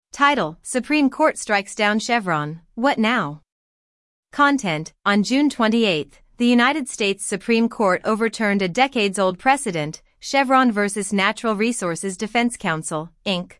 Title: Supreme Court strikes down Chevron, what now? Content: On June 28, the United States Supreme Court overturned a decades-old precedent, Chevron v. Natural Resources Defense Council, Inc.,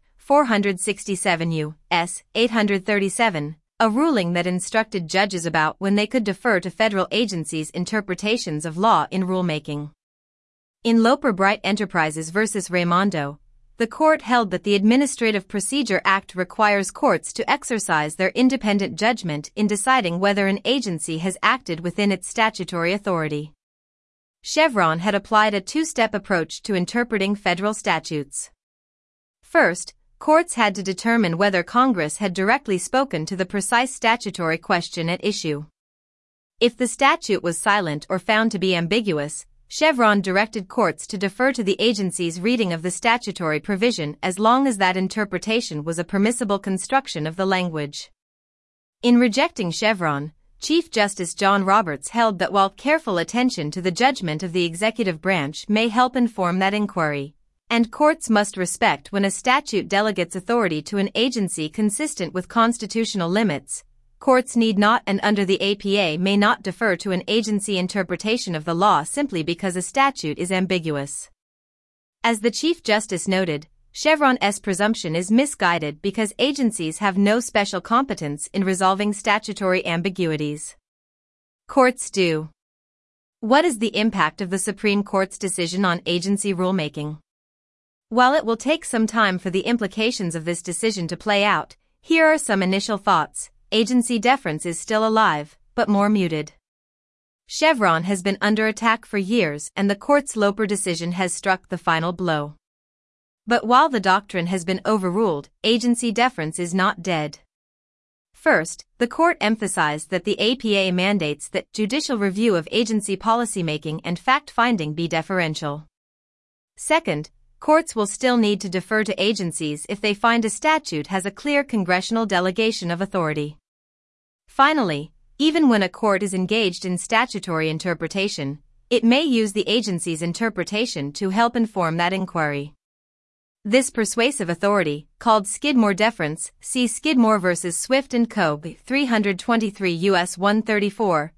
467 U.S. 837, a ruling that instructed judges about when they could defer to federal agencies' interpretations of law in rulemaking. In Loper Bright Enterprises v. Raimondo, the court held that the Administrative Procedure Act requires courts to exercise their independent judgment in deciding whether an agency has acted within its statutory authority. Chevron had applied a two-step approach to interpreting federal statutes. First, courts had to determine whether Congress had directly spoken to the precise statutory question at issue. If the statute was silent or found to be ambiguous, Chevron directed courts to defer to the agency's reading of the statutory provision as long as that interpretation was a permissible construction of the language. In rejecting Chevron, Chief Justice John Roberts held that while careful attention to the judgment of the executive branch may help inform that inquiry, and courts must respect when a statute delegates authority to an agency consistent with constitutional limits, courts need not and under the APA may not defer to an agency interpretation of the law simply because a statute is ambiguous. As the Chief Justice noted, Chevron's presumption is misguided because agencies have no special competence in resolving statutory ambiguities. Courts do. What is the impact of the Supreme Court's decision on agency rulemaking? While it will take some time for the implications of this decision to play out, here are some initial thoughts. Agency deference is still alive, but more muted. Chevron has been under attack for years and the court's Loper decision has struck the final blow. But while the doctrine has been overruled, agency deference is not dead. First, the court emphasized that the APA mandates that judicial review of agency policymaking and fact-finding be deferential. Second, courts will still need to defer to agencies if they find a statute has a clear congressional delegation of authority. Finally, even when a court is engaged in statutory interpretation, it may use the agency's interpretation to help inform that inquiry. This persuasive authority, called Skidmore deference, see Skidmore v. Swift & Co. 323 U.S. 134,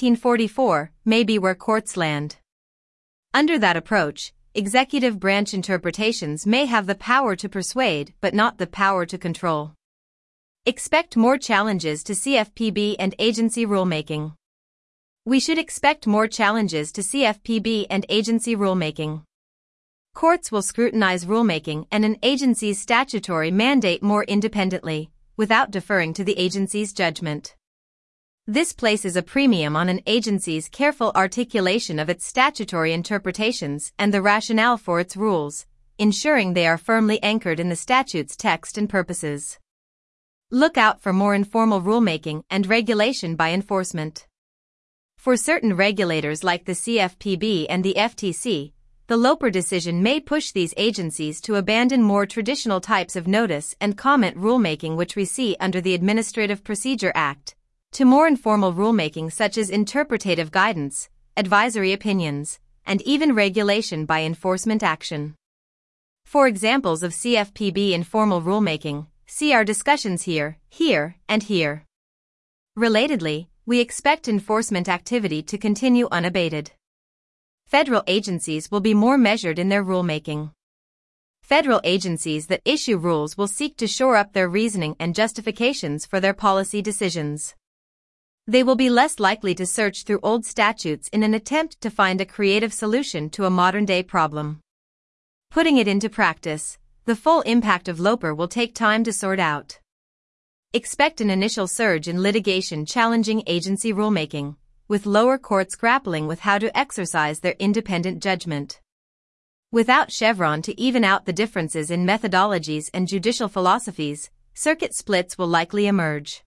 1944, may be where courts land. Under that approach, executive branch interpretations may have the power to persuade but not the power to control. Expect more challenges to CFPB and agency rulemaking. We should expect more challenges to CFPB and agency rulemaking. Courts will scrutinize rulemaking and an agency's statutory mandate more independently, without deferring to the agency's judgment. This places a premium on an agency's careful articulation of its statutory interpretations and the rationale for its rules, ensuring they are firmly anchored in the statute's text and purposes. Look out for more informal rulemaking and regulation by enforcement. For certain regulators like the CFPB and the FTC, the Loper decision may push these agencies to abandon more traditional types of notice and comment rulemaking which we see under the Administrative Procedure Act, to more informal rulemaking such as interpretative guidance, advisory opinions, and even regulation by enforcement action. For examples of CFPB informal rulemaking, see our discussions here, and here. Relatedly, we expect enforcement activity to continue unabated. Federal agencies will be more measured in their rulemaking. Federal agencies that issue rules will seek to shore up their reasoning and justifications for their policy decisions. They will be less likely to search through old statutes in an attempt to find a creative solution to a modern-day problem. Putting it into practice, the full impact of Loper will take time to sort out. Expect an initial surge in litigation challenging agency rulemaking, with lower courts grappling with how to exercise their independent judgment. Without Chevron to even out the differences in methodologies and judicial philosophies, circuit splits will likely emerge.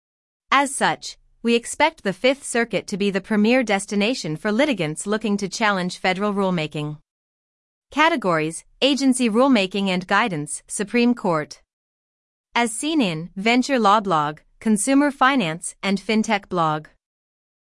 As such, we expect the Fifth Circuit to be the premier destination for litigants looking to challenge federal rulemaking. Categories: Agency Rulemaking and Guidance, Supreme Court. As seen in Venture Law Blog, Consumer Finance, and FinTech Blog.